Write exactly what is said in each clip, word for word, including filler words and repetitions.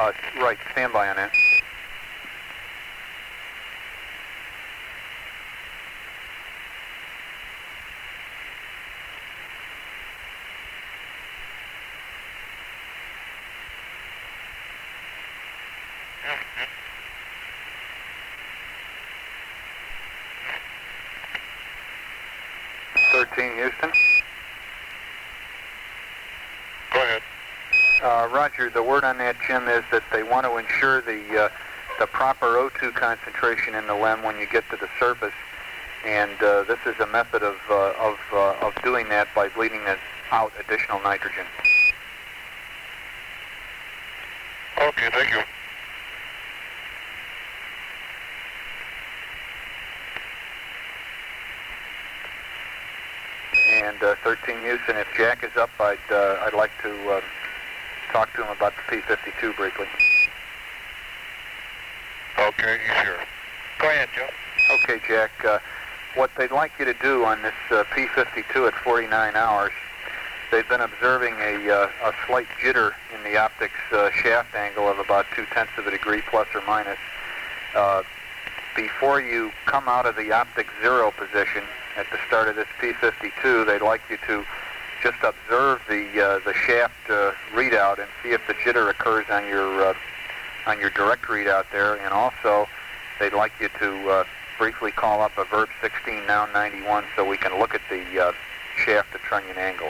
Uh, right, stand by on that. thirteen, Houston. Go ahead. Uh, Roger, the word on that, Jim, is that they want to ensure the uh, the proper O two concentration in the L E M when you get to the surface, and uh, this is a method of uh, of uh, of doing that by bleeding it out additional nitrogen. Okay, thank you. And uh, thirteen, Houston, if Jack is up, I'd uh, I'd like to uh, talk to him about the P fifty-two briefly. Okay, he's here. Go ahead, Joe. Okay, Jack. Uh, what they'd like you to do on this uh, P fifty-two at forty-nine hours, they've been observing a, uh, a slight jitter in the optics uh, shaft angle of about two-tenths of a degree plus or minus. Uh, before you come out of the optic zero position at the start of this P fifty-two, they'd like you to just observe the uh, the shaft uh, readout and see if the jitter occurs on your uh, on your direct readout there, and also they'd like you to uh, briefly call up a Verb sixteen now ninety-one so we can look at the uh, shaft to trunnion angles.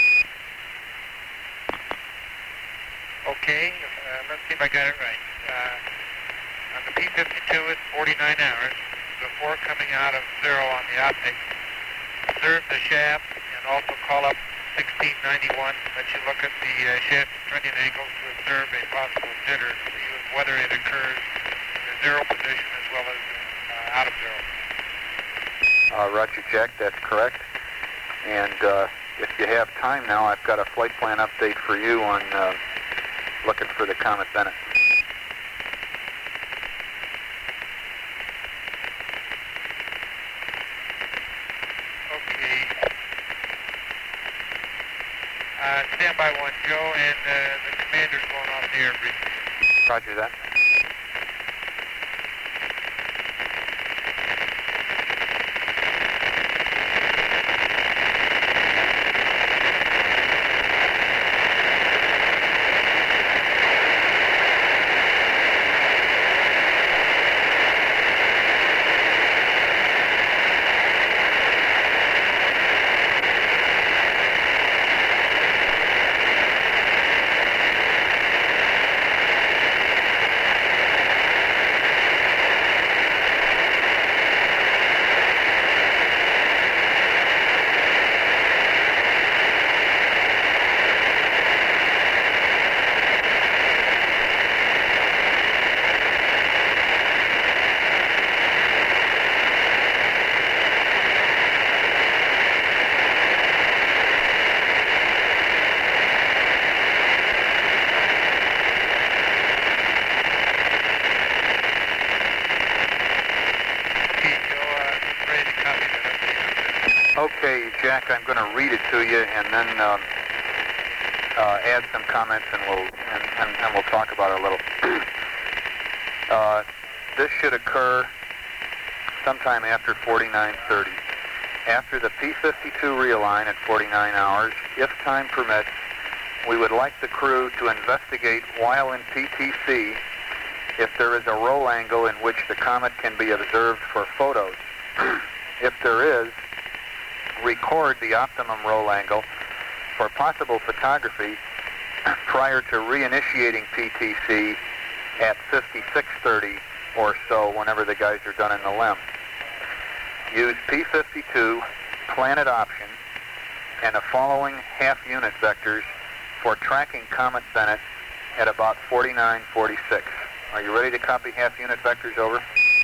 Okay, uh, let's see if I got it right. Uh, on the P fifty-two at forty-nine hours, before coming out of zero on the optic, observe the shaft and also call up sixteen ninety-one, let you look at the uh, shaft trunnion angles to observe a possible jitter, see whether it occurs in the zero position as well as uh, out of zero. Uh, Roger, Jack, that's correct. And uh, if you have time now, I've got a flight plan update for you on uh, looking for the Comet Bennett. Okay. Uh, stand by one, Joe, and uh, the commander's going off the air briefly. Roger that. Okay, Jack, I'm going to read it to you and then um, uh, add some comments, and we'll and, and, and we'll talk about it a little. uh, this should occur sometime after forty-nine thirty. After the P fifty-two realign at forty-nine hours, if time permits, we would like the crew to investigate while in P T C if there is a roll angle in which the comet can be observed for photos. If there is, record the optimum roll angle for possible photography prior to reinitiating P T C at fifty-six thirty or so whenever the guys are done in the L E M. Use P fifty-two, planet option, and the following half unit vectors for tracking Comet Bennett at about forty-nine forty-six. Are you ready to copy half unit vectors over?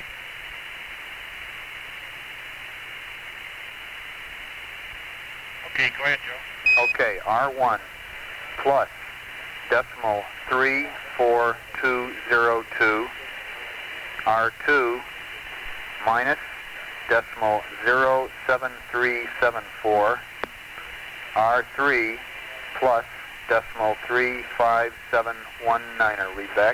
Okay, go ahead, Joe. Okay, R one plus decimal three four two zero two, R two minus decimal zero seven three seven four, R three plus decimal three five seven one niner. Read back.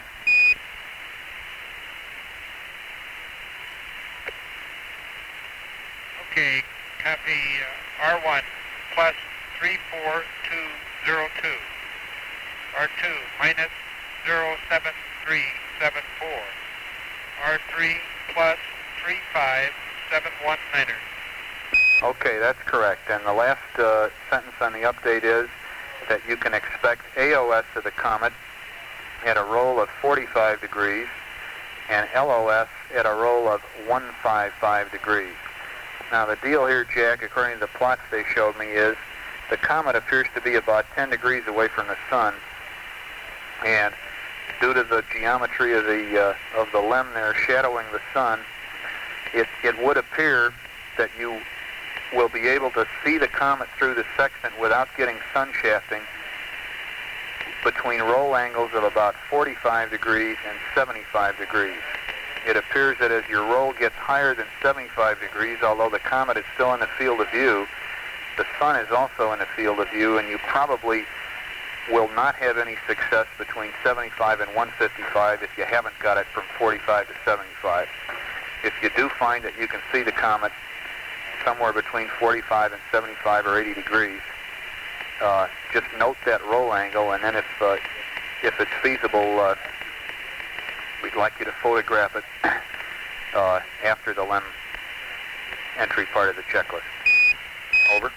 Okay, copy uh, R one plus three four two zero two. R two minus zero seven three seven four. R three plus three five seven one niner. Okay, that's correct. And the last uh, sentence on the update is that you can expect A O S of the comet at a roll of forty-five degrees and L O S at a roll of one hundred fifty-five degrees. Now the deal here, Jack, according to the plots they showed me, is the comet appears to be about ten degrees away from the sun, and due to the geometry of the uh, of the limb there shadowing the sun, it, it would appear that you will be able to see the comet through the sextant without getting sun shafting between roll angles of about forty-five degrees and seventy-five degrees. It appears that as your roll gets higher than seventy-five degrees, although the comet is still in the field of view, the sun is also in the field of view, and you probably will not have any success between seventy-five and one hundred fifty-five if you haven't got it from forty-five to seventy-five. If you do find that you can see the comet somewhere between forty-five and seventy-five or eighty degrees, uh, just note that roll angle, and then if uh, if it's feasible, uh, we'd like you to photograph it uh, after the limb entry part of the checklist. Over.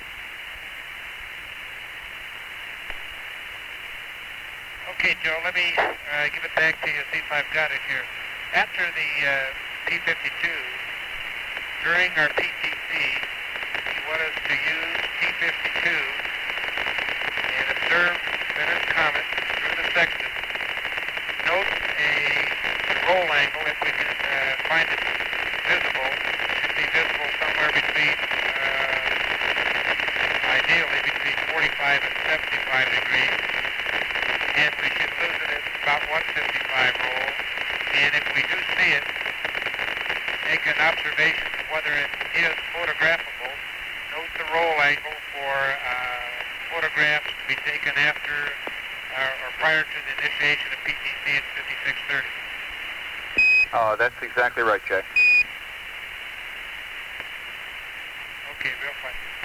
Okay, Joe, let me uh, give it back to you, see if I've got it here. After the uh, P fifty-two, during our P T C, you want us to use P fifty-two and observe Bennett's comet through the sextant. Note a roll angle, if we can uh, find it visible. It should be visible somewhere between, uh, ideally between forty-five and seventy-five degrees. And we should lose it at about one hundred fifty-five roll. And if we do see it, make an observation of whether it is photographable. Note the roll angle for uh, photographs to be taken after uh, or prior to the initiation of P T C at fifty-six thirty. Oh, that's exactly right, Jack. Okay, real fine.